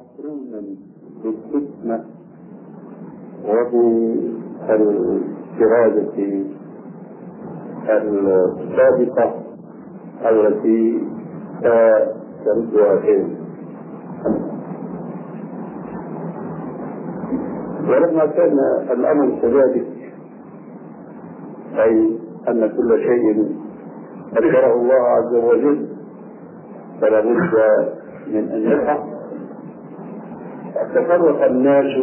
مقرونا بالحكمة وبالإرادة الصادقة التي تردها خير. ولما كان الأمر كذلك، أي أن كل شيء قدره الله عز وجل فلا بد من أن يقع، تفرق الناس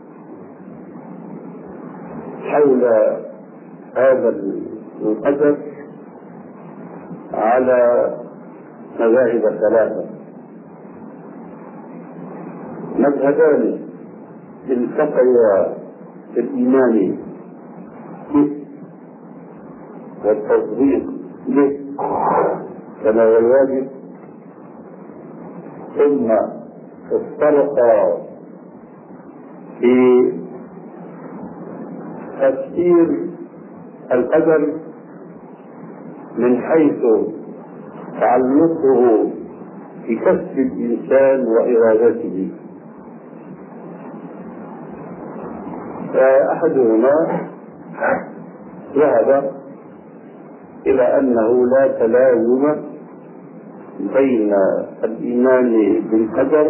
حول هذا القدر على مذاهب ثلاثة. مذهبان التقيا في الإيمان به والتصديق به كما هو الواجب، ثم افترقا في تفسير القدر من حيث تعلقه بكسب الإنسان وإرادته. فأحدهما ذهب إلى أنه لا تلازم بين الإيمان بالقدر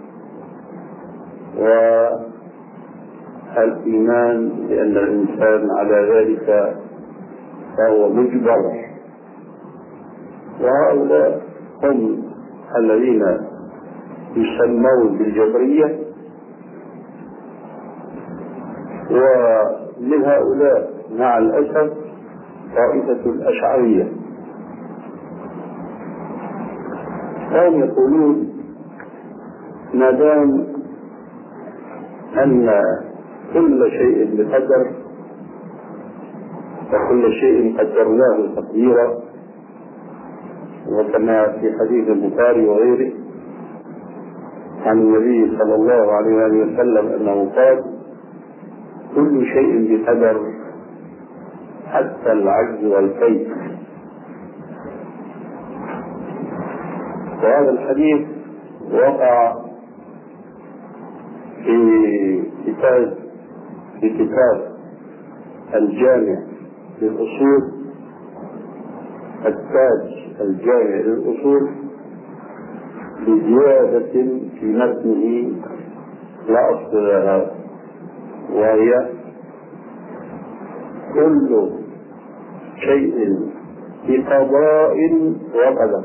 والإيمان بأن الإنسان على ذلك فهو مجبر. وهؤلاء هم الذين يسمون بالجبرية، ومن هؤلاء مع الأسف طائفة الأشعرية. هم يقولون ما دام أن كل شيء بقدر وكل شيء قدرناه تقديرا، وكما في حديث البخاري وغيره عن النبي صلى الله عليه وسلم أنه قال: كل شيء بقدر حتى العجز والكيد. وهذا الحديث وقع في كتاب الجامع للأصول، التاج الجامع للأصول، بزيادة في متنه لا أصل لها، وهي: كل شيء بقضاء وقدر.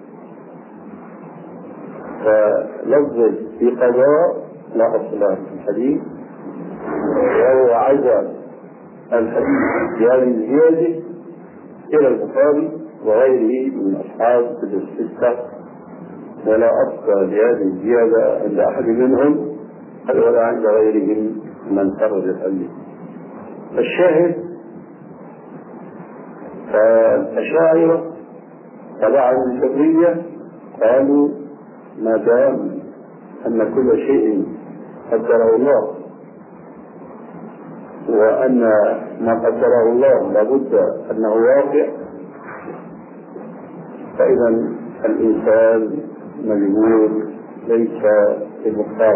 فلفظ بقضاء لا أصل له في الحديث، وهو عزا الحديث بهذه الزيادة إلى البخاري وغيره من أصحاب كتب الستة، ولا أصل لهذه الزيادة عند أحد منهم ولا عند غيرهم من خرجت عنه. الشاهد فالأشاعرة تبع الجبرية قالوا ما دام أن كل شيء قدره الله وأن ما قدره الله لابد أنه واقع، فإذا الإنسان مجبور ليس بمختار.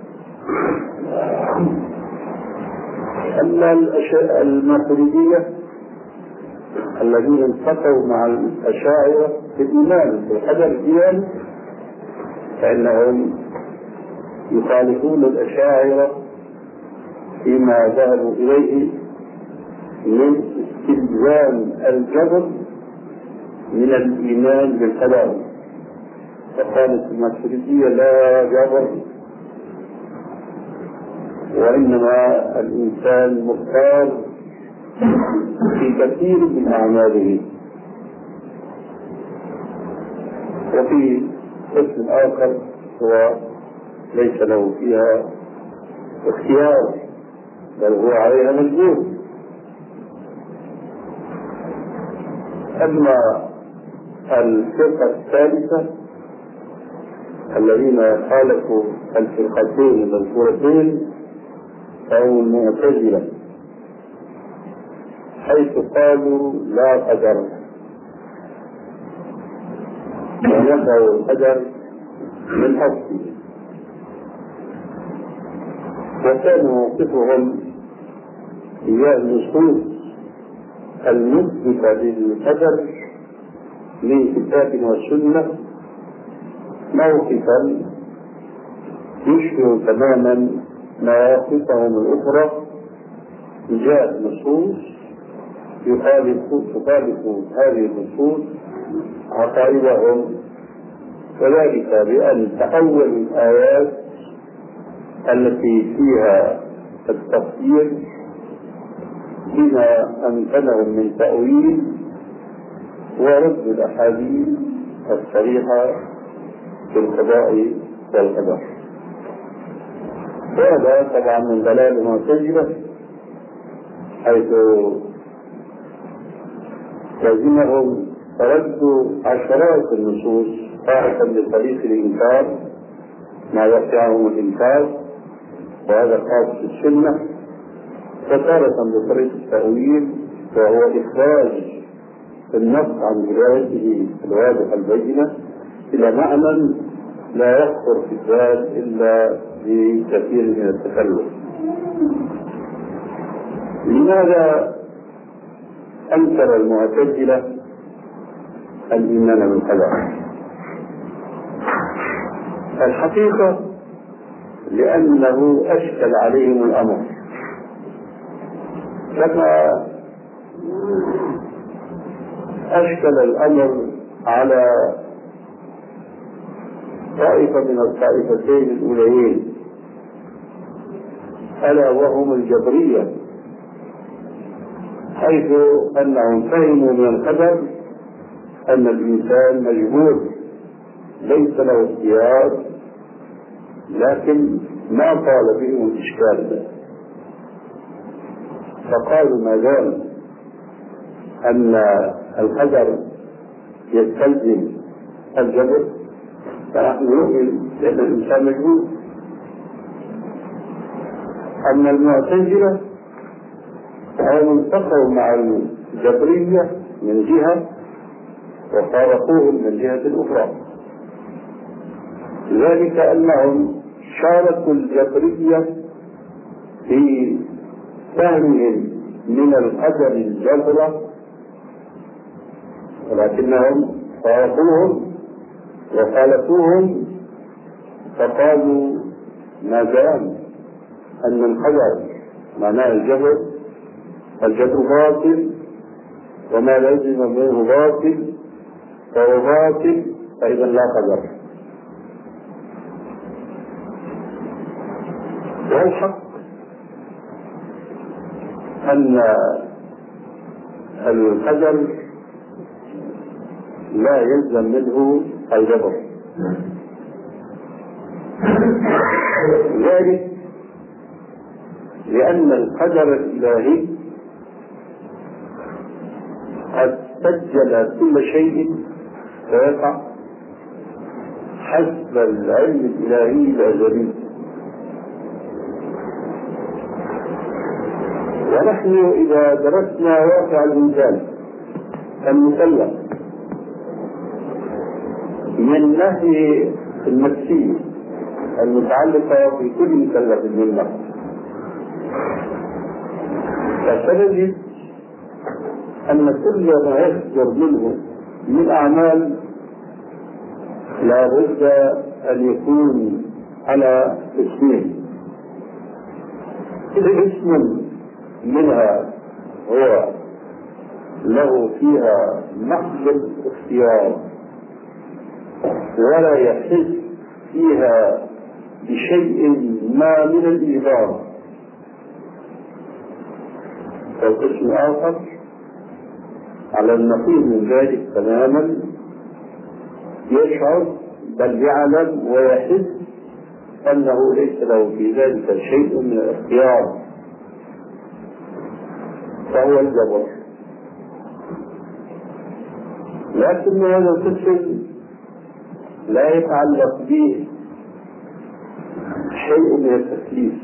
أما الماتريدية الذين التقوا مع الأشاعرة في الإيمان بالقدر الدياني، فإنهم يخالفون الأشاعرة فيما ذهبوا إليه من استلزام الجبر من الإيمان بالقدر. فقالت الماتريدية لا جبر، وإنما الإنسان مختار في كثير من أعماله. وفي قسم آخر هو ليس له فيها اختيار، بل هو عليها مجبور. أما الفرقة الثالثة الذين خالفوا الفرقتين المذكورتين فهم المعتزلة، حيث قالوا لا قدر، ونفوا القدر من أصله. وكان موقفهم تجاه النصوص المثبتة للقدر من كتاب والسنة موقفا يشبه تماما مواقفهم الأخرى تجاه نصوص تخالف هذه النصوص عقائدهم، وذلك بأن تأول الآيات التي فيها التفسير بما أمكنهم من تأويل، ورد الأحاديث الصريحة في القضاء والقدر. وهذا طبعا من دلائل المعتزلة، حيث لازمهم رد عشرات النصوص تارة بطريق الإنكار ما يقعهم الإنكار، وهذا خاص بالسنة، وتارة بطريق التأويل وهو إخراج النص عن دلالته الواضحة البينة إلى معنى لا يخطر في الذات إلا بكثير من التكلف. لماذا أنكر المعتزلة الإيمان بالقدر؟ الحقيقة لأنه أشكل عليهم الأمر، كما أشكل الأمر على طائفة من الطائفتين الأوليين، ألا وهم الجبرية، حيث أنهم فهموا من القدر أن الإنسان مجبور ليس له اختيار، لكن ما طال بهم الإشكال ده، فقالوا ما دام أن القدر يستلزم الجبر فنحن نؤمن بأن الإنسان مجبور. أما المعتزلة فهم التقوا مع الجبرية من جهة وفارقوهم من جهة أخرى، ذلك أنهم شاركوا الجبرية في فهمهم من القدر الجبرة، ولكنهم فارقوهم وخالفوهم، فقالوا ما دام أن القدر معناه الجبر، الجبر باطل، وما لازم منه باطل فهو باطل، فإذا لا قدر. والحق أن القدر لا يلزم منه الجبر، ذلك لأن القدر الإلهي قد سجل كل شيء فيقع حسب العلم الإلهي الأزلي، ونحن إذا درسنا واقع الإنسان المكلف من ناحية النفسية المتعلقة بكل مكلف منا، فسنجد أن كل ما يصدر منه من أعمال لا بد أن يكون على اسمين. اسم منها هو له فيها محض الاختيار ولا يحس فيها بشيء ما من الإيجاب، والقسم آخر على النقيض من ذلك تماما، يشعر بل يعلم ويحس أنه ليس له في ذلك شيء من الاختيار، فهو الجبر. لكن هذا القسم لا يتعلق به شيء من التكليف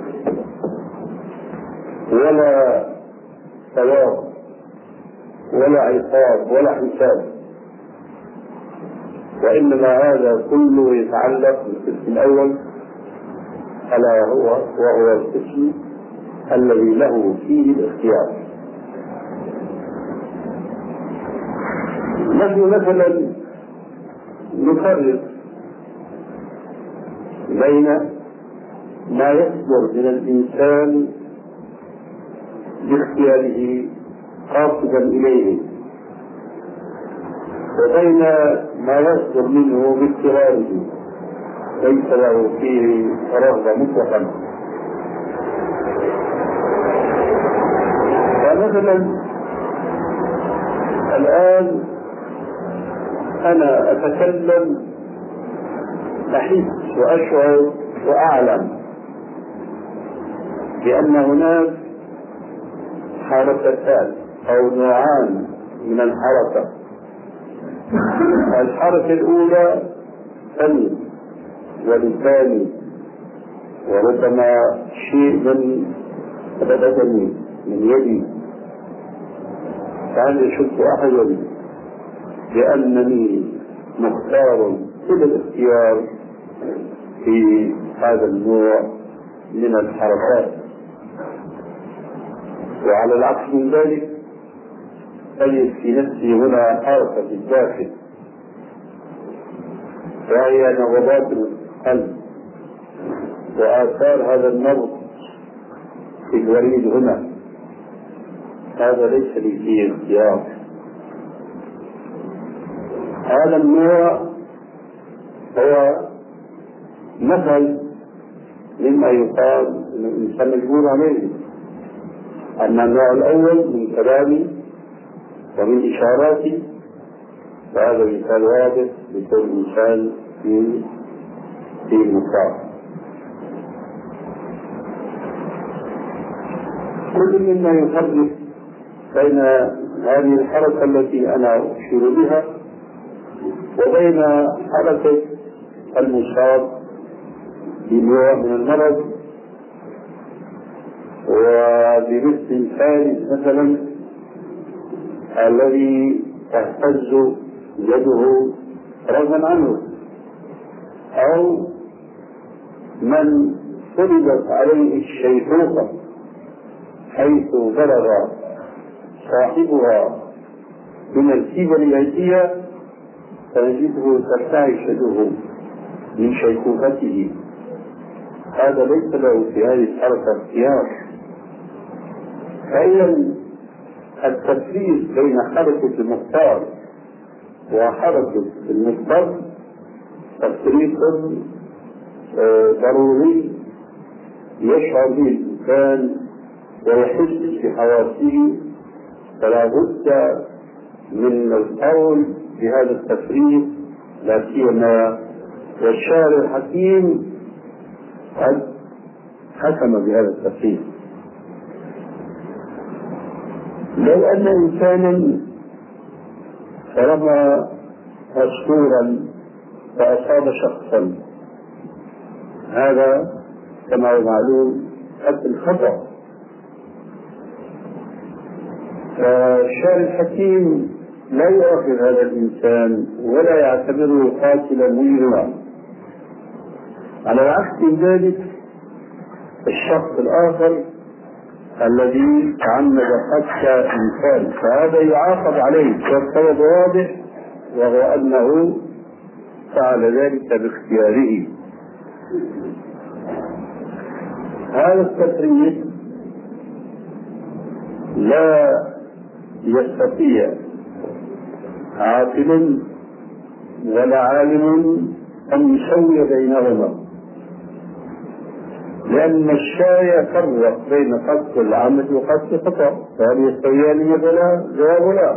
ولا ثواب ولا عقاب ولا حساب، وإنما هذا كله يتعلق بالقسم الأول ألا وهو القسم الذي له فيه الاختيار. نحن مثلا نفرق بين ما يصدر من الإنسان باختياره قاصدا إليه، وبين ما يصدر منه باضطراره ليس له فيه رغبة مطلقا. فمثلا الآن أنا أتكلم أحس وأشعر وأعلم بأن هناك حركتان أو نوعان من الحركة. الحركة الأولى فمي ولساني وربما شيء من بدني من يدي، فهل يشك أحد بأنني مختار إلى الاختيار في هذا النوع من الحركات؟ وعلى العكس من ذلك أجد في نفسي هنا حركة في الداخل، وهي نبضات القلب وآثار هذا النبض في الوريد هنا. هذا ليس لي فيه اختيار. هذا النوع هو مثل مما يقال ان الانسان مجبور عليه. اما النوع الاول من كلامي ومن اشاراتي فهذا مثال واضح لكل انسان في المقام. كل مما يفرق بين هذه الحركة التي أنا أشير بها وبين حركة المصاب بنوع من المرض، وبمثل ثالث مثلا الذي تهتز يده رغما عنه، أو من فرضت عليه الشيخوخة حيث بلغ صاحبها من الكبر اليدية فنجده ترتعش يده من شيخوخته. هذا ليس له في هذه الحركة اختيار. فإذا التفريق بين حركة المختار وحركة المضطر تفريق ضروري يشعر به الإنسان ويحس بحواسه، فلا بد من القول بهذا التفريق، لا سيما والشاعر الحكيم قد حكم بهذا التفريق. لو أن إنسانا رمى عصفورا فأصاب شخصا، هذا كما هو معلوم قتل خطأ، فالشاعر الحكيم لا يؤاخذ هذا الإنسان ولا يعتبره قاتلا مجرما. على العكس من ذلك الشخص الآخر الذي تعمد قتل إنسان فهذا يعاقب عليه، والسبب واضح وهو أنه فعل ذلك باختياره. هذا التفريق لا يستطيع عاقل ولا عالم أن يسوي بينهما، لأن الشارع فرق بين قتل العمد وقتل الخطأ، فهل يستويان مثلا؟ جواب لا.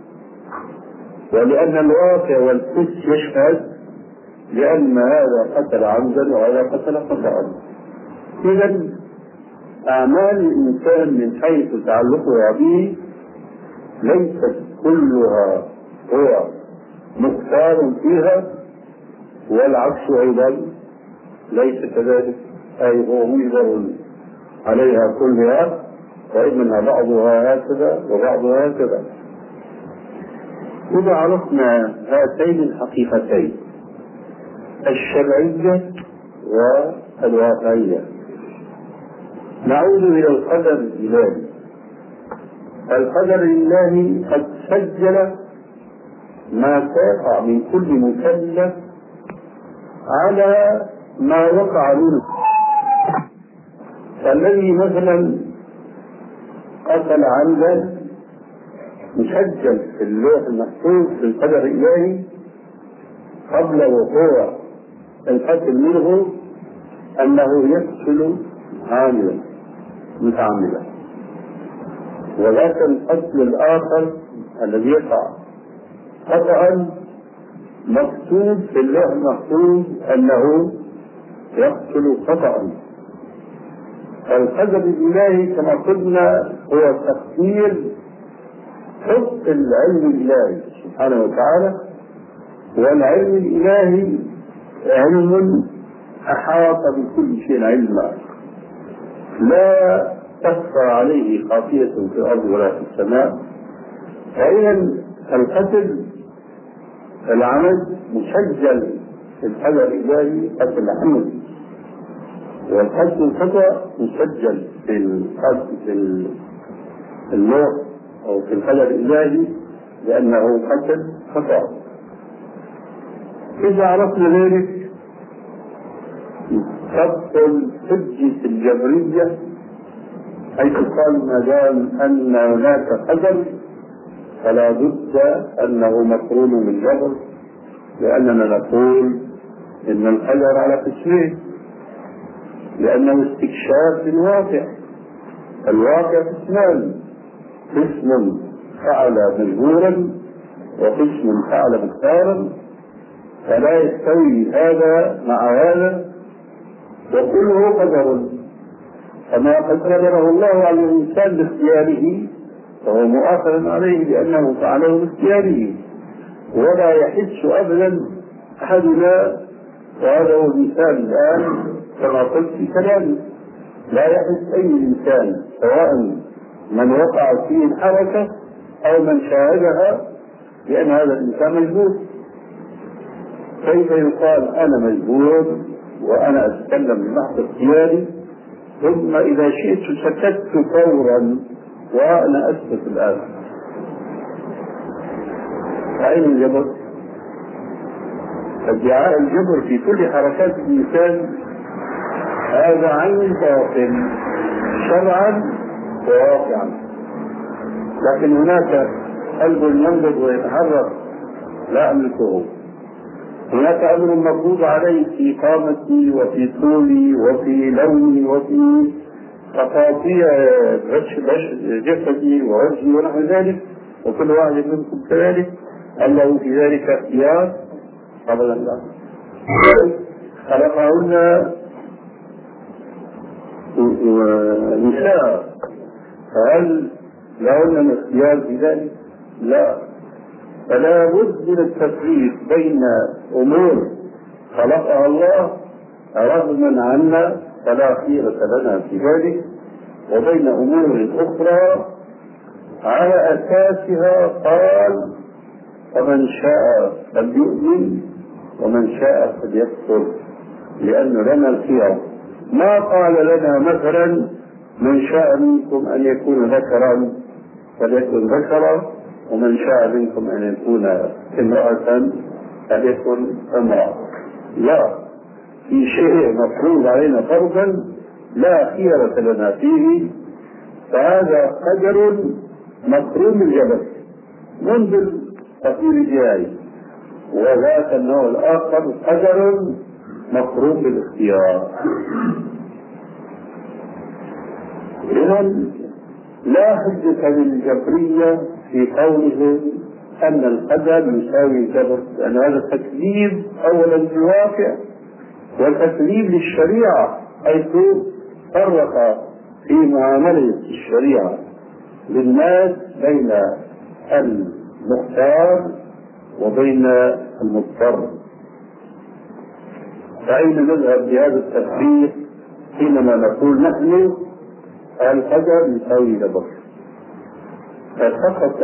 ولأن الواقع والحس يشهد لأن هذا قتل عمدا وهذا قتل خطأ. إذا أعمال الإنسان من حيث تعلقها به ليست كلها هو مختار فيها، والعكس أيضا ليس كذلك، أي هو مجبر عليها كلها، وإنما بعضها هكذا وبعضها هكذا. إذا عرفنا هاتين الحقيقتين الشرعية الواقعية. نعود إلى القدر الإلهي. القدر الإلهي قد سجل ما سيقع من كل مكلف على ما وقع منه. فالذي مثلا قتل عمدا مسجل في اللوح المحفوظ في القدر الإلهي قبل وقوع القتل منه أنه يقتل عاملا متعمدا. ولكن القتل الآخر الذي يقع خطأ مكتوب في اللوح المحفوظ أنه يقتل خطأ. القدر الإلهي كما قلنا هو تقدير حسن العلم الإلهي سبحانه وتعالى، والعلم الإلهي علم أحاط بكل شيء علما لا تخفى عليه خافية في الأرض ولا في السماء. فإذا القتل العمد مسجل في القدر الإلهي قتل العمد، والقتل الخطأ مسجل في اللوح أو في القدر الإلهي لأنه قتل خطأ. إذا عرفنا ذلك تبطل حجة الجبرية، حيث قال ما دام أن هناك قدر فلا بد أنه مقرون بالجبر، لأننا نقول إن القدر على قسمين، لأنه استكشاف للواقع. الواقع قسمان: قسم فعل مجبورا وقسم فعل مختارا، فلا يستوي هذا مع هذا، وكله قدر. فما قد قدره الله على الإنسان باختياره فهو مؤاخذ عليه لأنه فعله باختياره، ولا يحس أبدا أحدنا، وهذا هو المثال الآن كما قلت في كلامي، لا يحس أي إنسان سواء من وقع فيه الحركة أو من شاهدها لأن هذا الإنسان مجبور. كيف يقال أنا مجبور وأنا أتكلم بمحض اختياري ثم إذا شئت سكت فورا وأنا أسكت الآن؟ أين الجبر؟ ادعاء الجبر في كل حركات الإنسان هذا عين باطل شرعا وواقعا. لكن هناك قلب ينبض ويتحرك لا أملكه، هناك أمر مفروض عليه في قامتي وفي طولي وفي لوني وفي تفاصيل جسدي ووجهي ونحو ذلك، وكل واحد منكم كذلك أنه في ذلك اختيار قبل الله. خلقهن نساء، فهل لهن الاختيار في ذلك؟ لا. فلا بد من التفريق بين أمور خلقها الله رغما عنا فلا خيرة لنا في ذلك، وبين أمور أخرى على أساسها قال فمن شاء فليؤمن ومن شاء فليكفر، لأن لنا الخيار. ما قال لنا مثلا من شاء منكم أن يكون ذكرا فليكن ذكرا، ومن شاء منكم أن يكون امرأة فليكن امرأة. لا، في شيء مفروض علينا فرضا لا خيرة لنا فيه، فهذا قدر مقرون بالجبل منذ التقدير الجاهلي، وذاك النوع الآخر قدر مقرون بالاختيار. إذن لا حجة للجبرية في قوله أن القدر يساوي الجبر، لأن هذا تكذيب أولا للواقع وتكذيب للشريعة، حيث فرق في معاملة الشريعة للناس بين المختار وبين المضطر. فأين نذهب بهذا التفريق حينما نقول نحن القدر يساوي الجبر؟ فسقط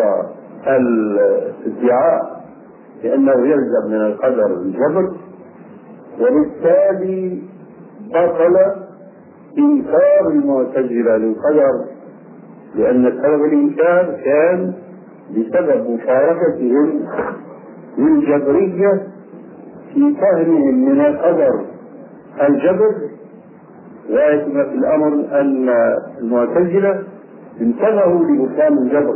الادعاء بأنه يلزم من القدر الجبر، وبالتالي بطل إنكار المعتزلة للقدر، لأن سبب الإنكار كان بسبب مشاركتهم للجبرية في فهمهم من القدر الجبر. غاية ما في الأمر أن المعتزلة انتبهوا لبطلان الجبر،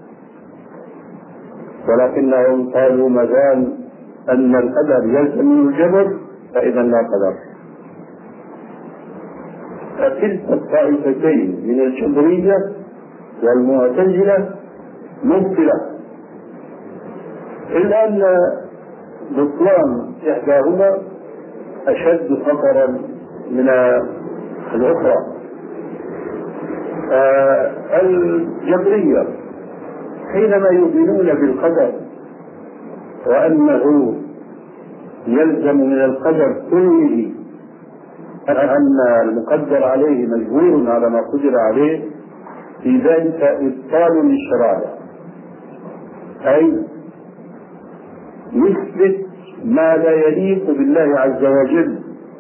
ولكنهم قالوا ما دام أن القدر يلزم من الجبر فإذا لا قدر. فكلتا الطائفتين من الجبرية والمعتزلة مبطلة، إلا أن بطلان إحداهما أشد خطرا من الأخرى. الجبرية حينما يؤمنون بالقدر وأنه يلزم من القدر كله أن المقدر عليه مجبور على ما قدر عليه، في ذلك إبطال للشرائع، أي يثبت ما لا يليق بالله عز وجل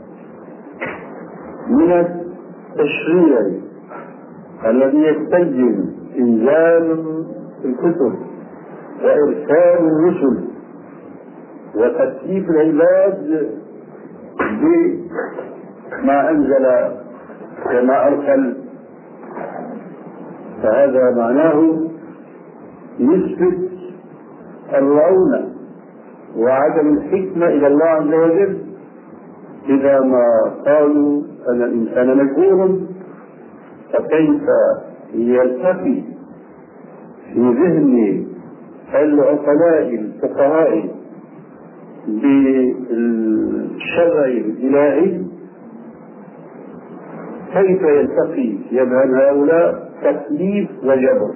من التشريع الذي يستلزم إنزال الكتب وإرسال الرسل وتكليف العباد بما أنزل وما أرسل. فهذا معناه يثبت الرعونة وعدم الحكمة إلى الله عز وجل إذا ما قالوا أن الإنسان مجبور، فكيف يلتقي في ذهن العقلاء الفقهاء بالشرع الإلهي، كيف يلتقي يذهب هؤلاء تكليف وجبر؟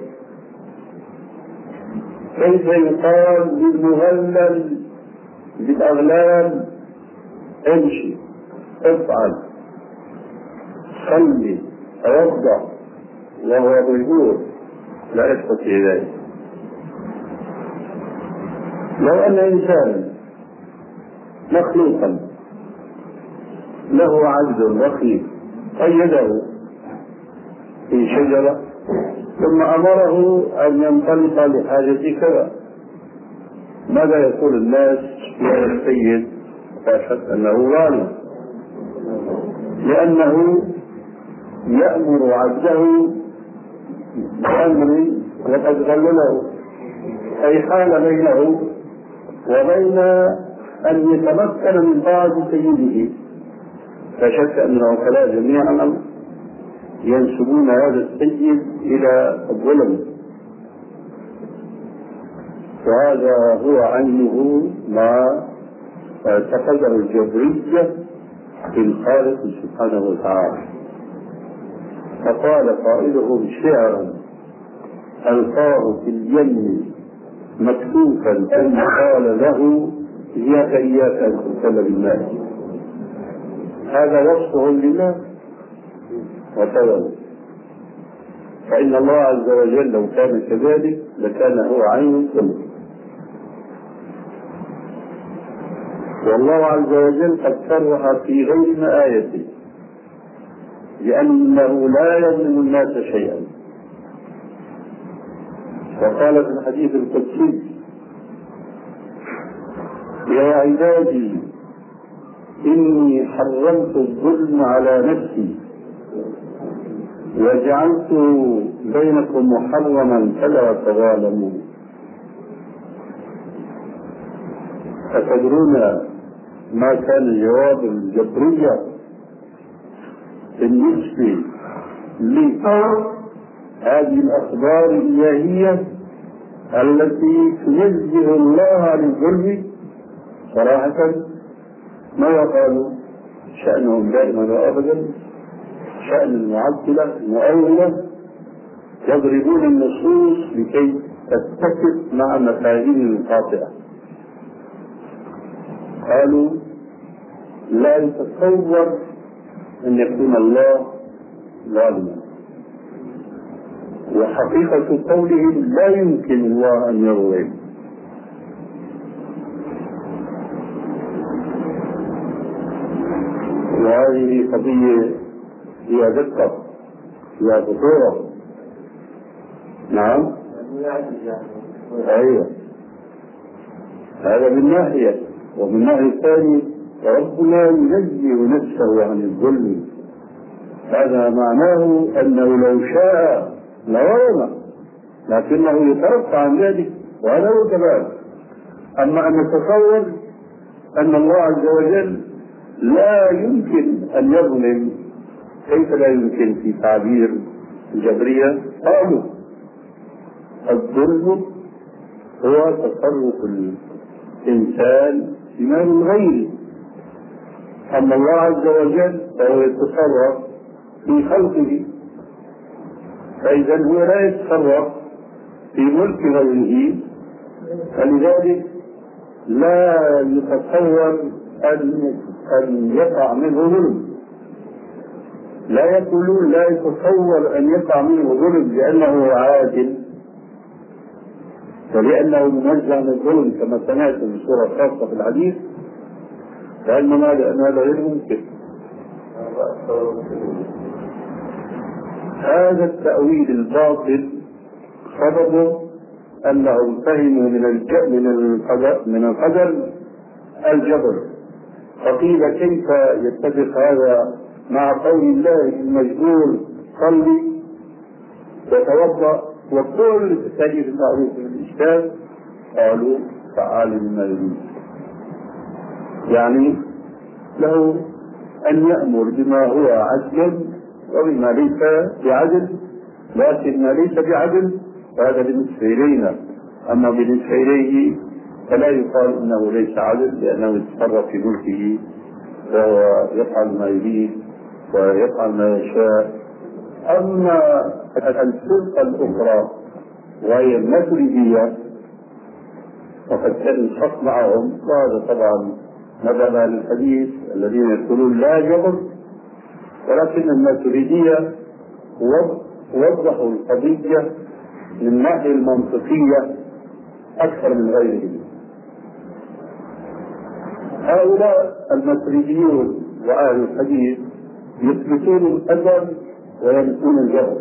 كيف يقال للمغلل بالأغلال امشي افعل صلي توضأ وهو مجبور لا يستطيع ذلك؟ لو أن إنسانا مخلوقا له عبد وخيف قيده في شجرة ثم أمره أن ينطلق لحاجة كذا، ماذا يقول الناس يا السيد؟ لا شك أنه ظالم، لأنه يأمر عبده بأمر وقد غلله، أي حال بينه وبين أن يتمكن من طاعة سيده. لا شك أن العقلاء جميعا ينسبون هذا السيد إلى الظلم، وهذا هو عينه ما اعتقده الجبرية في الخالق سبحانه وتعالى. فقال قائلهم شعرا ألقاه في اليم مكتوفا ثم قال له إياك أن تبتل بالماء. هذا وصفه لله وتولى، فإن الله عز وجل لو كان كذلك لكان هو عين الكل. والله عز وجل قد صرح في غير آيته لأنه لا يظلم الناس شيئا، وقال في الحديث القدسي يا عبادي إني حرمت الظلم على نفسي وجعلته بينكم محرما فلا تظالموا. أتدرون ما كان جواب الجبرية بالنسبة لهذه الأخبار الإلهية التي تنزه الله عن الظلم؟ صراحة ما قالوا شأنهم دائما وأبدا شأن المعطلة المؤولة، يضربون النصوص لكي تتفق مع مفاهيم الخاطئة. قالوا لا يتصور أن يكون الله ظالما، وحقيقة قولهم لا يمكن الله أن يظلم. وهذه قضية فيها دقة، فيها خطورة. نعم. أيوة، هذا من ناحية، ومن ناحية الثاني ربنا ينزه نفسه عن الظلم. هذا معناه أنه لو شاء لظلم، لكنه يترفع عن ذلك، وهذا هو الكمال. أما أن نتصور أن الله عز وجل لا يمكن أن يظلم، كيف لا يمكن؟ في تعبير الجبرية قالوا الظلم هو تصرف الإنسان في مال الغير، أما الله عز وجل فهو يتصرف في خلقه، فإذا هو لا يتصرف في ملك غيره، فلذلك لا يتصور أن يقع منه ظلم. لا يقولون لا يتصور أن يقع منه ظلم لأنه عادل ولأنه منزه عن الظلم كما سمعت في سورة خاصة في الحديث، لأن هذا غير ممكن. هذا التأويل الباطل سببه أنهم فهموا من القدر الجبر، فقيل كيف يتفق هذا مع قول الله المجبور صلي وتوضأ وكل التكاليف المعروفة من الإشكال؟ قالوا فعال لما يريد، يعني له أن يأمر بما هو عدل وبما ليس بعدل، لكن ما ليس بعدل فهذا بالنسبة إلينا، أما بالنسبة إليه فلا يقال إنه ليس عدل، لأنه يتصرف في ملكه وهو يفعل ما يريد ويفعل ما يشاء. أما الفرقة الأخرى وهي الماتريدية فقد كان الحق معهم، وهذا طبعا مذهب أهل الحديث الذين يقولون لا جبر، ولكن الماتريدية وضحوا القضية من الناحية المنطقية أكثر من غيرهم. هؤلاء الماتريديون وأهل الحديث يثبتون القدر وينفون الجبر،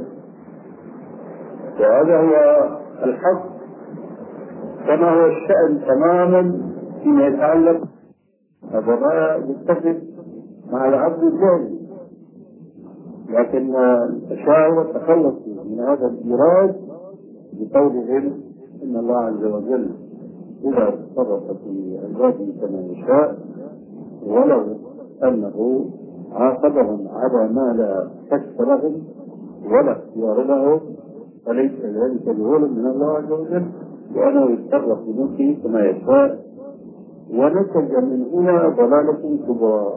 وهذا هو الحق كما هو الشأن تماما فيما يتعلق. هذا ما يتفق مع العبد الجاهل، لكن التشاعر تخلصوا من هذا الإيراد بقولهم إن الله عز وجل إذا تصرف في عباده كما يشاء ولو أنه عاقبهم على ما لا كسب لهم ولا اختيار لهم فليس ذلك بظلم من الله عز وجل، وأنه يتصرف بملكه كما يشاء. ونتج من هنا ضلالة كبرى،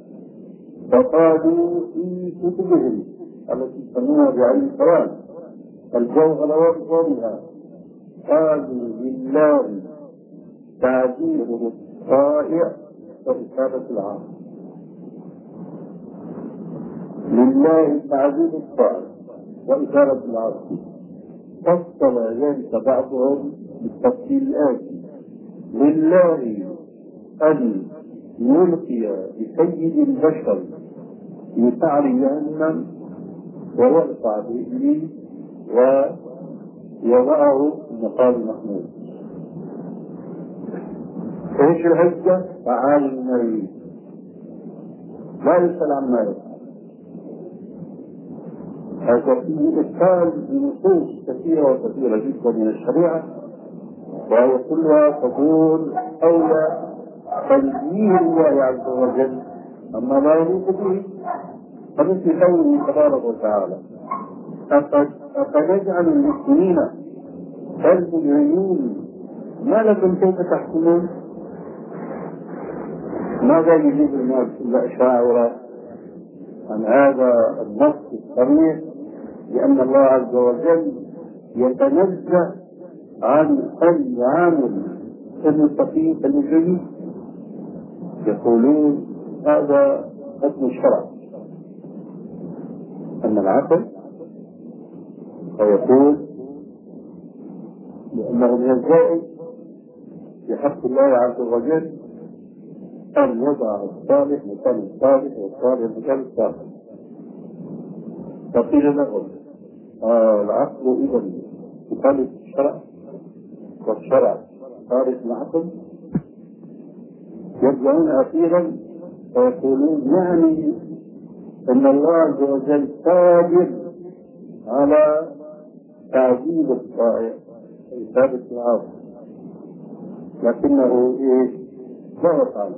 فقالوا في كتبهم التي يسمونها بعين القرآن الجوهر وأبوابها قالوا لله تعذيب الطائع وإثابة العاصي. لله تعذيب الطائع وإثابة العاصي، فصل ذلك بعضهم بالتفصيل الآتي: لله أن يلقي بسيد البشر في قعر جهنم ويرفع بإبليس ويضعه في مقام محمود. ايش الحجة؟ فعال لما يريد، لا يسأل عما يفعل. هذا فيه إشكال بنصوص كثيرة وكثيرة جدا من الشريعة، وهي كلها تقول أولى تنزيه الله عز وجل أما لا يليق به، فمثل قوله تبارك وتعالى: أفنجعل المسلمين كالمجرمين ما لكم كيف تحكمون. ماذا يجيب الناس الأشاعرة عن هذا النص الصريح لأن الله عز وجل يتنزه عن أن يعامل المتقين كالمجرمين؟ يقولون هذا حكم الشرع. أما العقل فيقول لأنه من الجائز في حق الله عز وجل أن يضع الصالح مكان الصالح والصالح مكان الصالح. فقيل لهم العقل إذا يخالف الشرع والشرع خارج العقل. يرجعون أخيرا ويقولون يعني أن الله عز وجل قادر على تعذيب الطائع إثابة العاصي، لكنه لا يفعل.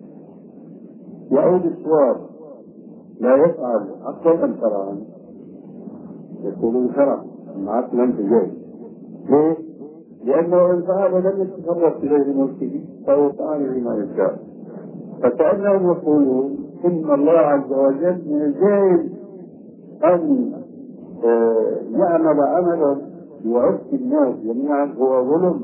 يعود السؤال: لا يفعل عقلا أم شرعا؟ يقولون شرعا، أما عقلا أنت جاي. ليه؟ لأنه إن فعل لم يتصرف في غير ملكه فهو فعل بما يشاء. فكأنهم يقولون إن الله عز وجل من الجائز أن يعمل عملا يعد الناس جميعا هو ظلم،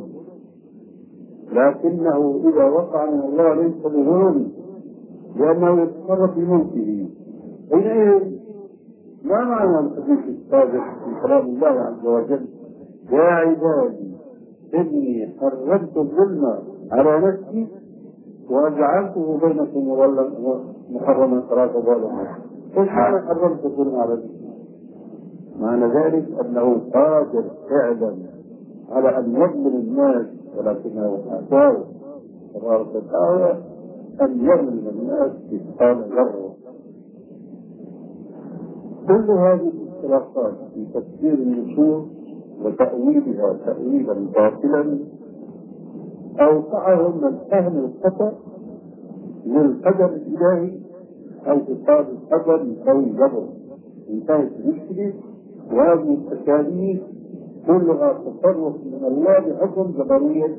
لكنه إذا وقع من الله ليس بظلم لأنه يتصرف بملكه. حينئذ ما معنى الحديث السابق في كلام الله عز وجل: يا عبادي إني حرمت الظلم على نفسي وجعلته بينكم محرما فلا تظالموا؟ ايش معنى حرمت الظلم على نفسي؟ معنى ذلك أنه قادر فعلا على أن يظلم الناس، ولكنه أتاه تبارك وتعالى أن يظلم الناس مثقال ذرة. كل هذه الاختلافات في تفسير النصوص وتأويلها تأويلا باطلا أوقعهم من فهم الخطأ للقدر الإلهي أو إصابة القدر يساوي الجبر. انتهت المشكلة، وهذه التكاليف كلها تصرف من الله بحكم جبروية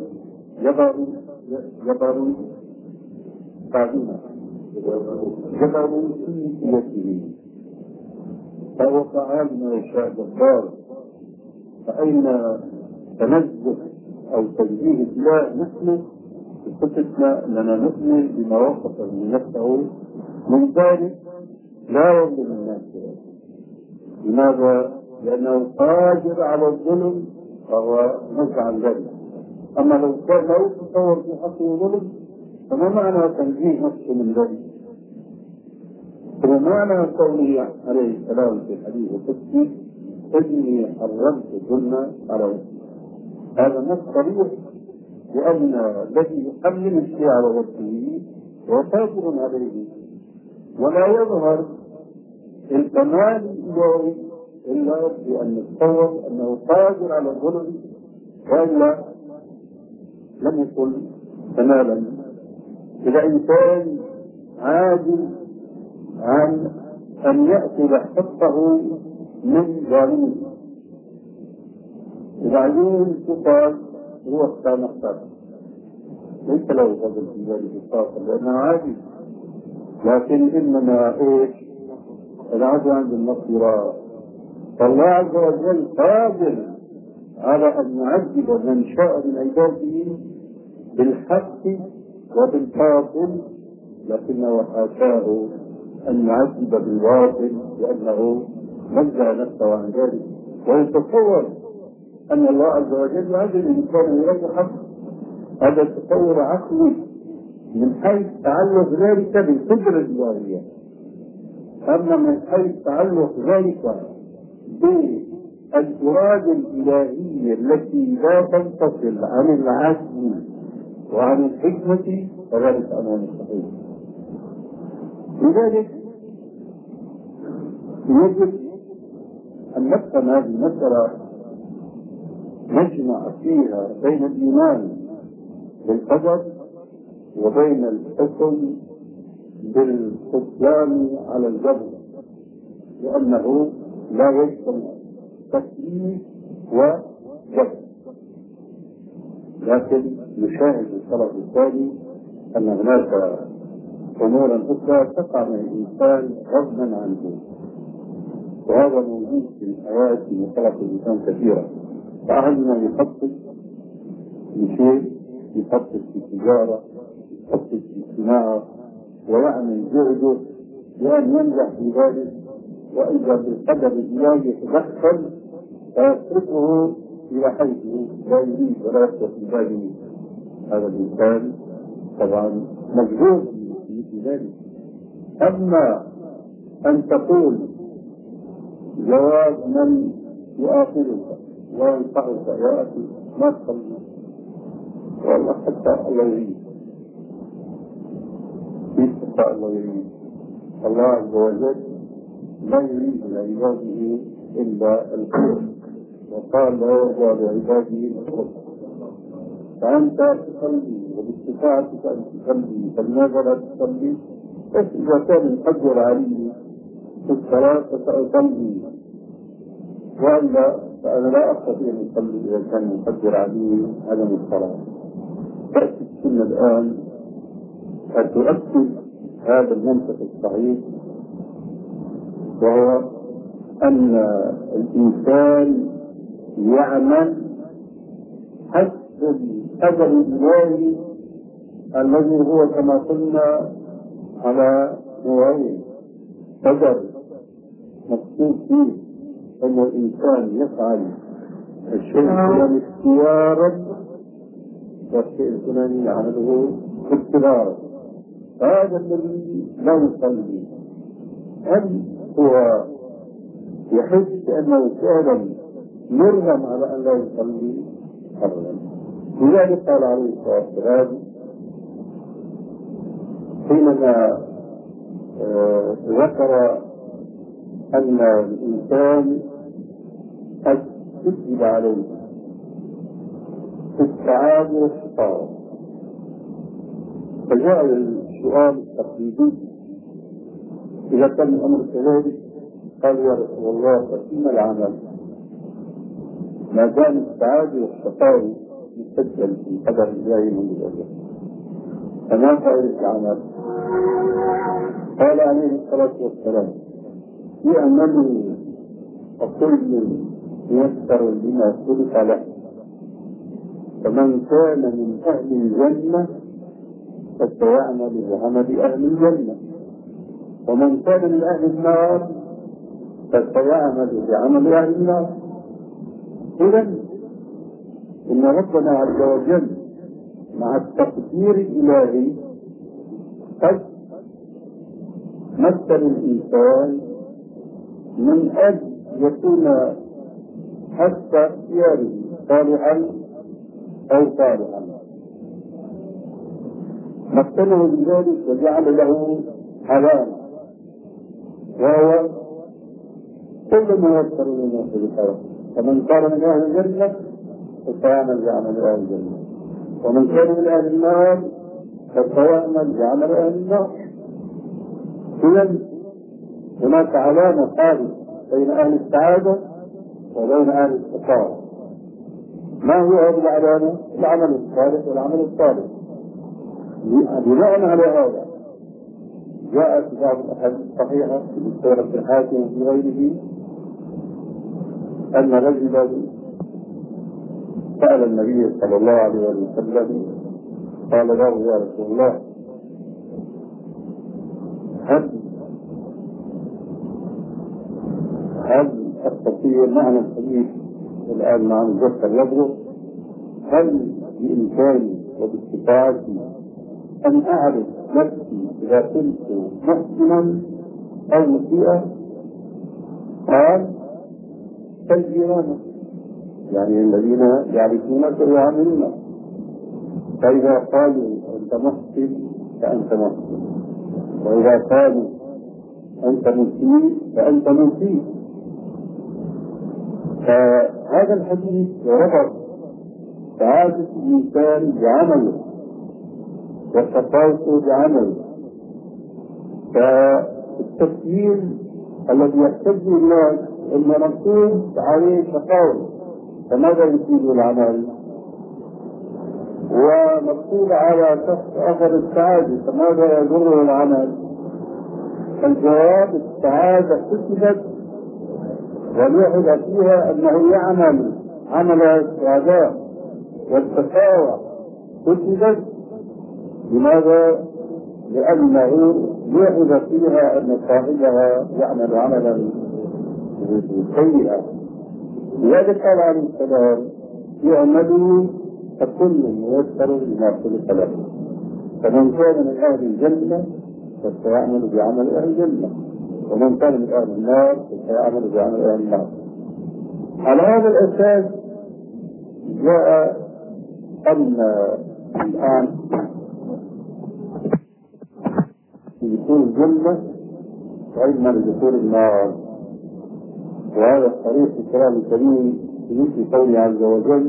جبرويته، فهو فعال ما يشاء جبار. فأين تنزه أو تنزيه الله؟ نحن بصفتنا أننا نؤمن بما وصف بنفسه من ذلك لا يظلم الناس. لماذا؟ لأنه قادر على الظلم فهو نزع ذلك. أما لو كان لا يتصور في حقه ظلم فما معنى تنزيه نفسه من ذلك؟ ومعنى قوله عليه السلام في الحديث القدسي: إني حرمت الظلم على نفسي. هذا نص صريح لأن الذي يحمل الشيء على نفسه هو قادر عليه، ولا يظهر الكمال الإلهي إلا بأن نتصور أنه قادر على الظلم، وإلا لم يكن كمالا. إذا إنسان عاجز عن أن يأكل حقه من ظالمه، وبعدين يقال هو اختار نفسه، ليس له فضل في ذلك الخاصة لأنه عاجز. لكن إنما العجز عند المقدرة. فالله عز وجل قادر على أن يعذب من شاء من عباده بالحق وبالباطل، لكنه حاشاه أن يعذب بالباطل لأنه نزع نفسه عن ذلك. ويتصور أن الله عز وجل يعذب الإنسان بغير حق، هذا تصور عقلي من حيث تعلق ذلك بالقدرة الإلهية. أما من حيث تعلق ذلك بالإرادة الإلهية التي لا تنفصل عن العدل وعن الحكمة فذلك أمر مستحيل. لذلك يجب أن نفهم هذه المسألة، نجمع فيها بين الإيمان بالقدر وبين الحكم بالحكام على الجبر، لأنه لا يجتمع تكليف وجبر. لكن نشاهد الطرف الثاني أن هناك أمورا أخرى تقع من الإنسان غصبا عنه، وهذا موجود في الحياة في مختلف الإنسان كثيرا. فأحدنا يخطط لشيء، يخطط في تجارة، يخطط في صناعة، ويعمل جهده لأن ينجح في ذلك، وإذا بالقدر الإلهي يتدخل فيتركه إلى حيث لا يريد ولا يخطط في باله. هذا الإنسان طبعا مجهول في ذلك. أما أن تقول جواب من يؤاخذك وينفعك يا أخي ما تصلي، والله حتى الله يريد يستطيع الله يريد. الله عز وجل لا يريد لعباده إلا الخير، وقال لا يرضى لعباده الخير. فأنت تصلي وباستطاعتك أن تصلي، فلماذا لا تصلي؟ بس إذا كان يقدر علي في الصلاة فسأصلي، وإلا فأنا لا أستطيع أن أصلي إذا كان يقدر علي عدم الصلاة. تأتي السنة الآن أن تؤكد هذا المنطق الصحيح، وهو أن الإنسان يعمل حسب القدر الإلهي الذي هو كما قلنا على نوعين: قدر مكتوب فيه أن الإنسان يفعل الشيء الفلاني اختيارا، والشيء الفلاني يعمله اختيارا. هذا الذي لا يصلي هل هو يحس أنه فعلا مرغم على أن لا يصلي؟ أبدا. لذلك قال عليه الصلاة والسلام حينما ذكر أن الإنسان قد كتب عليه في السعادة والشقاوة، فجاء السؤال التقليدي: إذا كان الأمر كذلك قال يا رسول الله فإن العمل ما دام السعادة والشقاوة مسجل في قدر الله من الأجل، فما فائدة العمل؟ قال عليه الصلاة والسلام: يعملوا وكل ييسر لما خلق له، فمن كان من أهل الجنة فسيعمل بعمل أهل الجنة، ومن كان من أهل النار فسيعمل بعمل أهل النار. إذن إن ربنا عز وجل مع التقدير الإلهي قد مثل الإنسان من أجل يكون حتى اختياره صالحا أو صالحا، مثله بذلك وجعل له علامة، وهو كل ما يذكر من نفسه بالخير. فمن كان من أهل الجنة فسيعمل بعمل أهل الجنة، ومن كان من أهل النار فسيعمل بعمل أهل النار. إذن هناك علامة ثابتة بين أهل السعادة وبين أهل الشقاوة. ما هو هذه العلامة؟ العمل الصالح والعمل الصالح. بناء على هذا جاء في بعض الأحاديث الصحيحة في سورة الحاكم وفي غيره أن رجلا سأل النبي صلى الله عليه وسلم قال له: يا رسول الله، هل أستطيع معنى الحديث الآن مع الجسر يبرو، هل بإمكاني وباستطاعتي أن أعرف نفسي إذا كنت محسنا أو مسيئا؟ قال: كالجيران، يعني الذين يعرفونك ويعاملونك، فإذا قالوا أنت محسن فأنت محسن، وإذا قالوا أنت مسيء فأنت مسيء. فهذا الحديث ربط سعادة الإنسان بعمله وشقاوته بعمله. فالتسجيل الذي يحتج الناس أن مكتوب عليه شقاوة، فماذا يفيد العمل؟ ومكتوب على شخص آخر السعادة، فماذا يضره العمل؟ الجواب: السعادة كتبت ولوحظ فيها أنه يعمل عمل السعداء، والشقاوة كتبت لماذا؟ لأنه لوحظ فيها أن صاحبها يعمل عملا سيئا. لذلك قال عليه السلام: يعملوا فكل ميسر لما خلق له، فمن كان من أهل الجنة فسيعمل بعمل أهل الجنة، ومن كان من أهل النار فسيعمل بعمل أهل النار. على هذا الأساس جاء أن الآن في دخول الجنة وإما لدخول النار، وهذا الصريح في الكلام الكريم في مثل قوله عز وجل: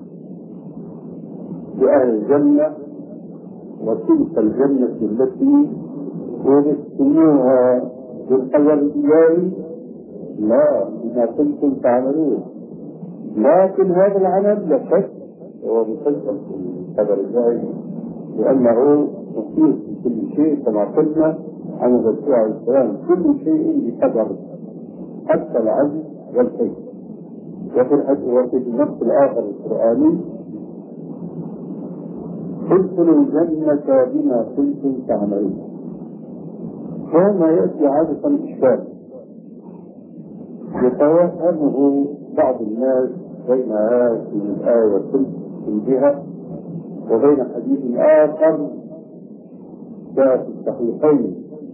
لأهل الجنة وتلك الجنة التي أورثتموها بالقدر الإلهي لا بما كنتم تعملون. لكن هذا العمل لا شك هو مسجل في القدر الإلهي، لأنه مصير في كل شيء كما قلنا عن الرسول عليه السلام: كل شيء بقدر حتى العجز والحزن. وفي النص الآخر القرآني: ادخلوا الجنة بما كنتم تعملون. وهنا يأتي عادة إشكال يتوهمه بعض الناس بين هذه الآية من جهة وبين حديث آخر جاء في الصحيحين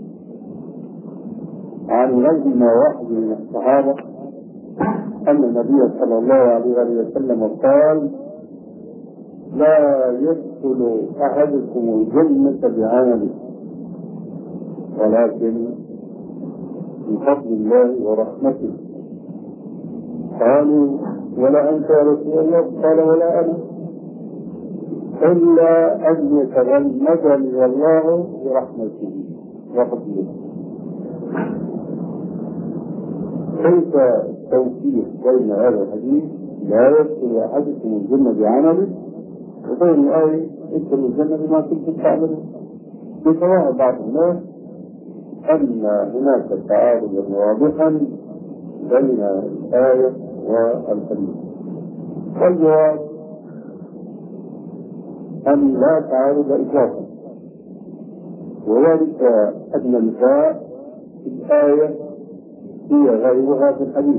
عن غيرنا واحد من الصحابة أن النبي صلى الله عليه وسلم قال: لا يدخل أحدكم الجنة بعمله ولكن بفضل الله ورحمته. قالوا: ولا أنت يا رسول الله؟ قال: ولا أنا، إلا أن يتغمدني الله برحمته وفضله. كيف التوفيق بين هذا الحديث لا يدخل أحدكم الجنة بعمله وبين الآية ادخلوا الجنة بما كنتم تعملون؟ يتوهم بعض الناس أن هناك تعارضا واضحا بين الآية والحديث، والجواب أن لا تعارض إطلاقا، وذلك أن الباء في الآية هي غيرها في الحديث.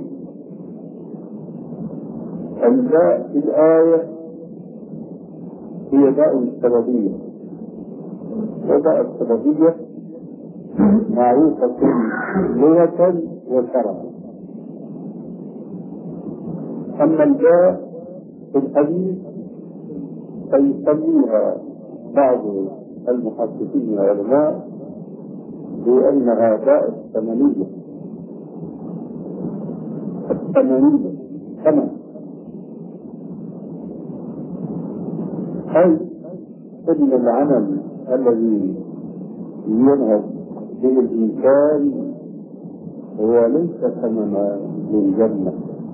الباء في الآية هي باء السببية، وباء السببية معروفة لغة وشرعا. أما الباء في الحديث فيسميها بعض المحدثين والعلماء بأنها باء الثمنية. ثمن، أي أن العمل الذي ينهض به الإنسان هو ليس ثمنا للجنة،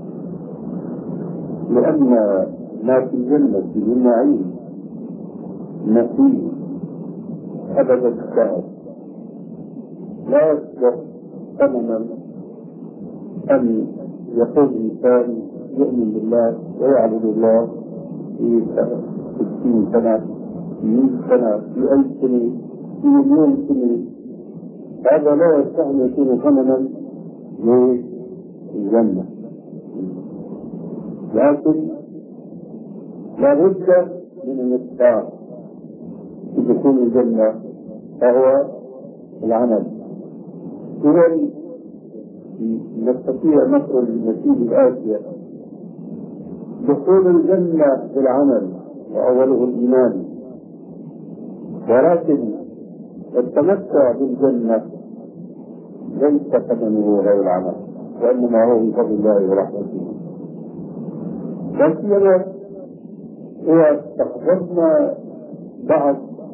لأن ما في الجنة من نعيم نسيم أبد الدهر لا يصبح ثمنا أن يقول الإنسان يؤمن بالله ويعبد الله في 60 سنة، في 100 سنة، في 1000 سنة، في مليون سنة. هذا لا يصح أن يكون ثمنا للجنة، لكن لا بد من المقدار في دخول الجنة فهو العمل. إذن نستطيع نخرج بالنتيجة الآتية: دخول الجنة بالعمل وأوله الإيمان، ولكن التمتع بالجنة ليس ثمنه غير العمل، وإنما هو بفضل الله ورحمته. وسيما إذا استخدمنا بعض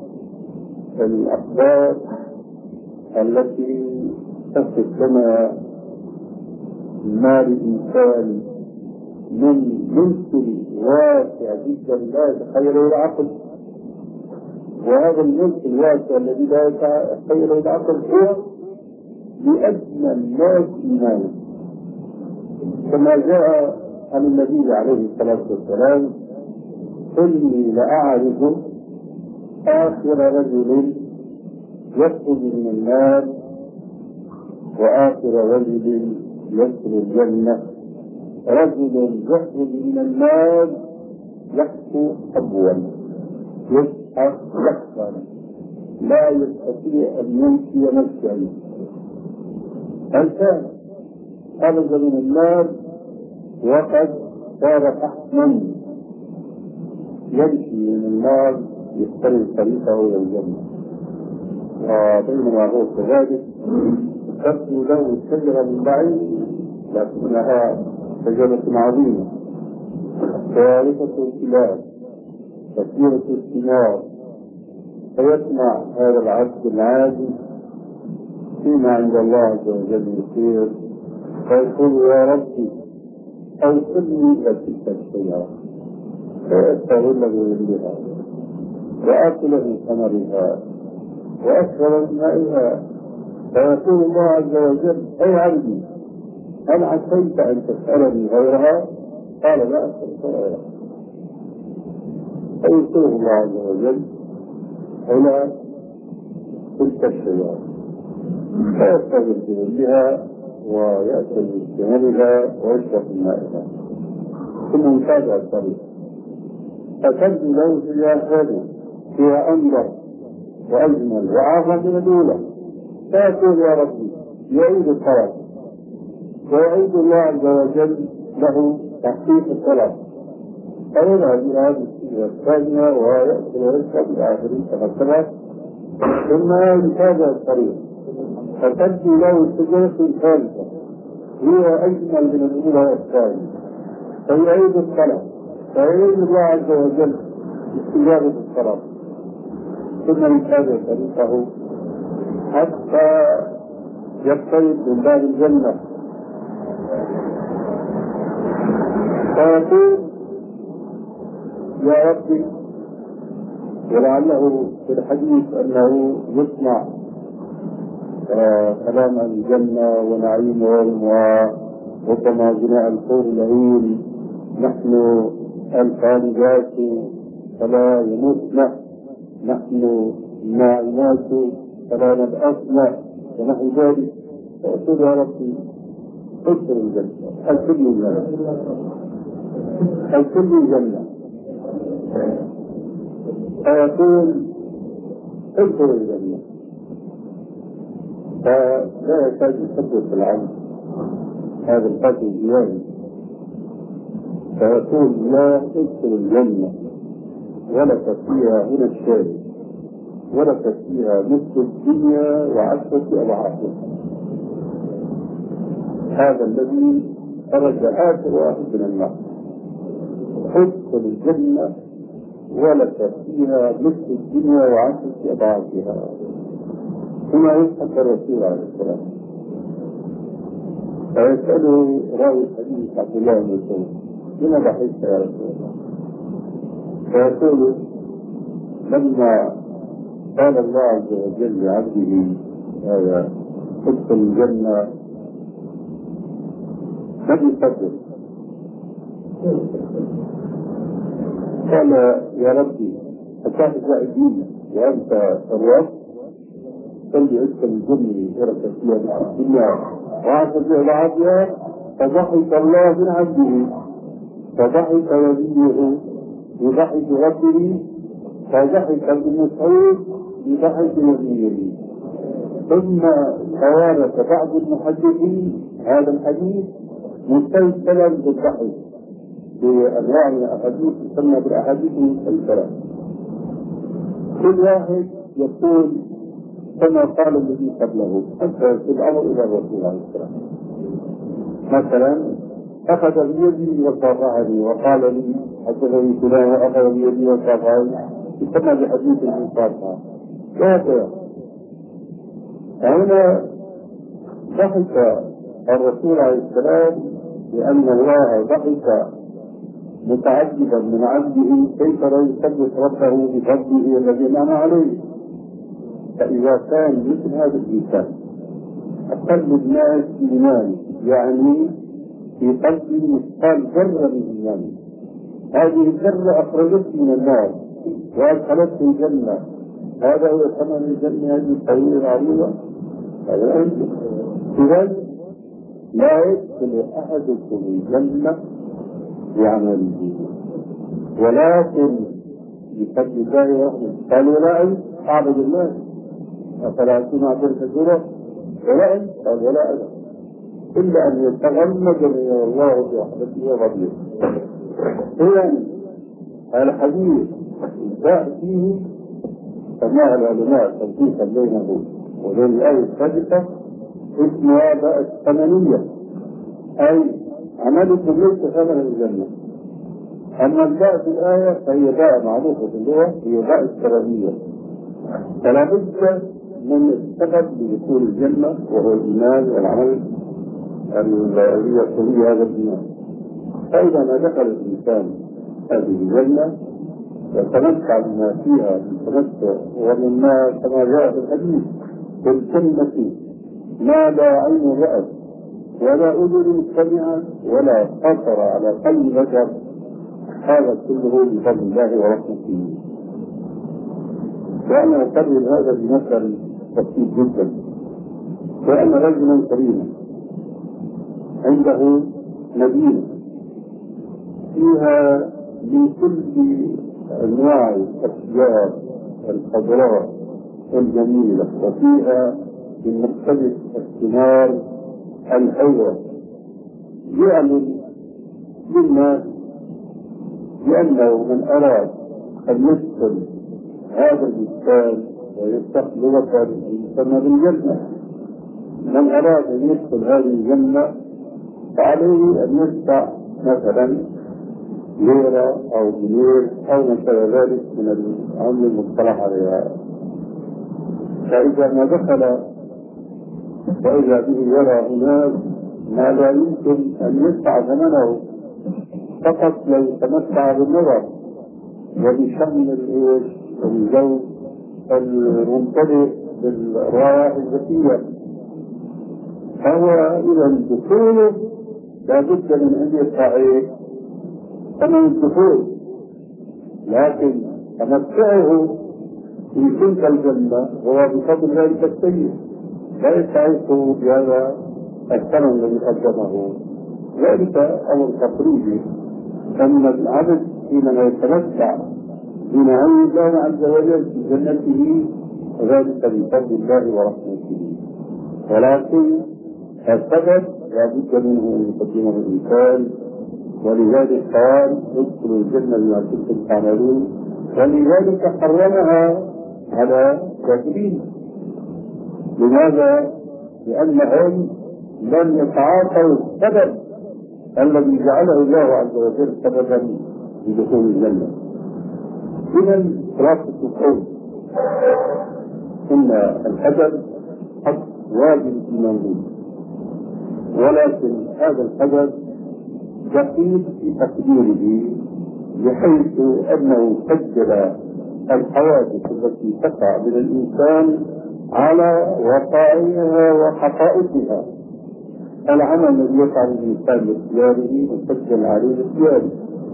الأخبار التي تصف لنا ما للإنسان من ملك واسع جدا لا يتخيله العقل، وهذا الملك الواسع الذي لا يتخيله العقل هو لأدنى الناس إيمانا، كما جاء عن النبي عليه الصلاة والسلام: إني لأعرف آخر رجل يخرج من النار وآخر رجل يدخل الجنة، رجل يخرج من النار يحكو أبوا يسحق يحكى لا يستطيع أن يمشي نفسه. الإنسان خرج من النار وقد صار أحسن، يمشي من النار يختار طريقه إلى الجنة. وبينما هو كذلك تبدو له شجرة من بعيد لكنها شجرة عظيمة ثالثة الكلاب كثيرة الثمار، فيسمع هذا العبد العادي فيما عند الله عز وجل يصير فيقول يا ربي أوصلني إلى تلك الشجرة فيستغل بها وآكل من ثمرها وأشرب من مائها، فيقول الله عز وجل أي عبدي هل عسيت أن تسألني غيرها؟ قال لا أسألك غيرها. فيوصله الله عز وجل إلى تلك الشجرة فيستغل بها ويأكل من ثمرها ويشرب من مائها، ثم يتابع الطريق فتبدو له فيها ثانية فيها أنظر وأجمل وأعظم من الأولى، فيقول يا ربي يعيد الطلب ويعيد الله عز وجل له تحقيق الطلب، فيذهب إلى هذه السجرة الثانية ويأكل ويشرب إلى آخره كما سبق، ثم يتابع الطريق فتبدو له السجرة الثالثة هي أجمل من الأولى والثانية، فيعيد الطلب فيعيد الله عز وجل استجابة الطلب، ثم يتابع طريقه حتى يقترب من باب الجنة فيقول يا ربي، ولعله في الحديث أنه يسمع كلام الجنة ونعيمهم وكما بناء الحور العين نحن الخالدات فلا يموتن، نحن الناعمات فلا نبأسن ونحو ذلك، فأقول يا ربي ادخل الجنة الكل الجنة الكل الجنة، فيقول ادخل الجنة، فلا يكاد يثبت العبد هذا القدر الزيادي، فيقول لا ادخل الجنة ولك فيها هنا الشارع ولك فيها مثل الدنيا وعشرة أضعافها. هذا الذي خرج آخر واحد من النار، ادخل الجنة ولك فيها مثل الدنيا وعشرة أضعافها. ثم يضحك الرسول عليه السلام فيسأله راوي الحديث عبد الله بن مسعود لما ضحكت يا رسول الله؟ فيقول لما قال الله عز وجل لعبده هذا ادخل الجنة لم يصدق، قال يا ربي أتاخذ الدين وأنت الرب، قل لي ادخل الجنة ورثت فيها الدنيا وعاشت أضعافها، فضحك الله من عبده فضحك وليه بضحك ربه فضحك ابن مسعود بضحك نبيه. ثم توارث بعض المحدثين هذا الحديث مسلسلا بالضحك بأنواع من الأحاديث تسمى بالأحاديث المسلسلة، كل واحد يقول كما قال الذي قبله حتى في الأمر إلى الرسول عليه السلام. مثلا أخذ بيدي وصافحني وقال لي حدثني فلان أخذ بيدي وصافحني يسمى بحديث المصافحة. وهكذا هنا ضحك الرسول عليه السلام لأن الله ضحك متعجبا من عبده كيف لا يثبت ربه بفضله الذي نعم عليه. فإذا كان مثل هذا الإنسان أقل الناس إيمان يعني في قلبه مثقال ذرة من إيمان، هذه الذرة أخرجته من النار وأدخلته الجنة، هذا هو ثمن الجنة هذه الطويلة العريضة. إذا لا يدخل أحدكم الجنة بعمله ولكن بفضل الله وحده. قالوا لا أعبد الله أفلا تسمع تلك السورة؟ ولا أنت ولا أنا، إلا أن يتغمد من الله برحمته وفضله. إذا الحديث جاء فيه سماها العلماء تلخيصا بينه وبين الآية السادسة اسمها باء الثمنية، أي عملكم ليس ثمن الجنة. أما الباء في الآية فهي باء معروفة في اللغة، هي باء السببية، فلا بد من السبب لدخول الجنة وهو الإيمان والعمل الذي يقتضيه هذا الإيمان. فإذا ما دخل الإنسان هذه الجنة يتمتع بما فيها من تمتع، ومما كما جاء في الحديث في الجنة ما لا عين رأت ولا أذن سمعت ولا خطر على قلب بشر، هذا كله بفضل الله ورحمته. وأنا أقرر هذا بمثل بسيط جدا. وأن رجلا كريما عنده مدينة فيها من كل أنواع الأشجار الخضراء الجميلة، وفيها من مختلف الثمار الحلوة، يعلن للناس بأنه من أراد أن يدخل هذا البستان ويستخلص يسمى بالجنة، من أراد أن يدخل هذه الجنة فعليه أن يدفع مثلا ليرة أو جنيه أو ما شابه ذلك من العملة المصطلح عليها. فإذا ما دخل وإذا به يرى هناك ما لا يمكن أن يدفع ثمنه، فقط لو يتمتع بالنظر وبشم الجو الممتلئ بالروائح الذكية، فهو إذا دخوله لا بد من أن يدفع ثمن الدخول، لكن تمتعه في تلك الجنة هو بفضل ذلك السيد، لا يستعيشه بهذا الثمن الذي قدمه. ذلك أمر تقريبي، أن العبد حينما يتمتع بنعيم الله عز وجل في جنته وذلك بفضل الله ورحمته، ولكن السبب لا بد منه أن يقدمه الإنسان. ولذلك قال ادخلوا الجنة بما كنتم تعملون، ولذلك حرمها على الكافرين. لماذا؟ لأنهم لم يتعاطوا السبب الذي جعله الله عز وجل سببا لدخول الجنة. إذا خلاصة القول إن الحجر حق واجب المنزول، ولكن هذا الحجر دقيق في تقديره بحيث أنه سجل الحوادث التي تقع من الإنسان على وقائعها وحقائقها. العمل الذي يفعل الإنسان باختياره مسجل عليه باختياره،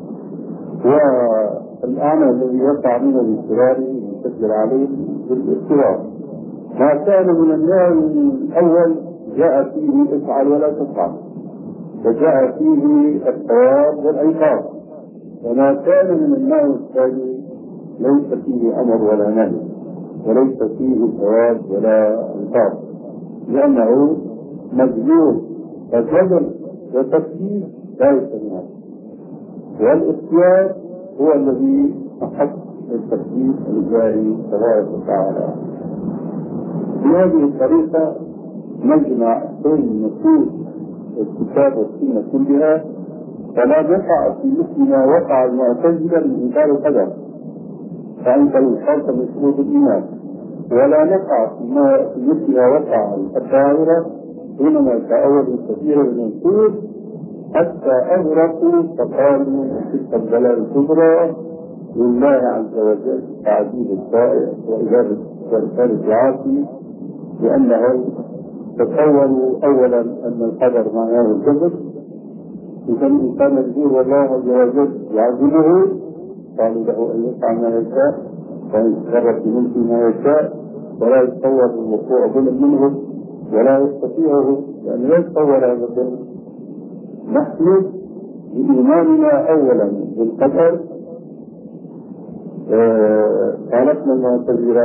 والعمل الذي يقع منه باضطراره مسجل عليه بالاضطرار. ما كان من النوع الأول جاء فيه افعل ولا تفعل، وجاء فيه الثواب والعقاب، وما كان من النوع الثاني ليس فيه أمر ولا نهي، وليس فيه ثواب ولا عقاب، لأنه مجبور وجبر وتكليف لا يسمى. والاختيار هو الذي أحق التكليف الجاري تبارك وتعالى. بهذه الطريقة نجمع بين نصوص الكتاب والسنة كلها، فلا نقع في مثل ما وقع المعتزلة من إنكار القدر، فأنت الشرط من شروط الإيمان، ولا نقع في مثل ما وقع الأشاعرة حينما تأولوا كثيرا من النصوص حتى أغرقوا فقالوا تلك الضلال الكبرى لله عز وجل تعديل الطائع وإجابة الرسالة العاصي، لأنهم تصوروا أولا أن القدر معناه الجبر، إذا الإنسان مجبور والله عز وجل يعذبه، قالوا له أن يفعل ما يشاء ويتصرف في ملكه ما يشاء، ولا يتصور الوقوع ظلم منه ولا يستطيعه، لأن لا يتصور هذا الظلم. نحن بإيماننا أولا بالقدر خالفنا المعتزلة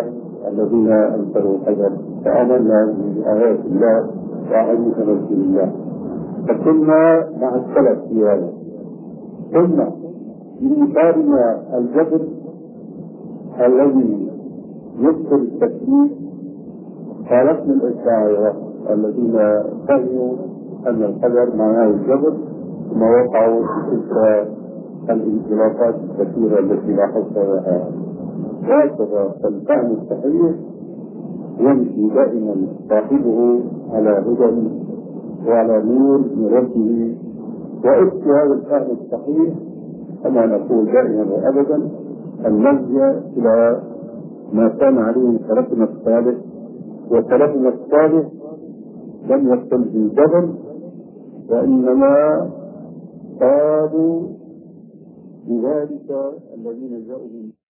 الذين أنكروا القدر فآمنا بآيات الله وأحاديث رسول الله. فكنا مع السلف في هذا. ثم بإنكارنا الجبر الذي يذكر التكليف خالفنا الأشاعرة الذين فهموا أن القدر معناه الجبر، ثم وقعوا في تلك الانطلاقات الكثيرة التي لاحظتها. وهكذا فالفهم الصحيح يمشي دائما صاحبه على هدى وعلى نور من ربه. وإذ هذا الفهم الصحيح كما نقول دائما وأبدا أن نرجع إلى ما كان عليه سلفنا الصالح. وسلفنا الصالح لم يقل بالجبل، وإنما قالوا بذلك الذين جاءوا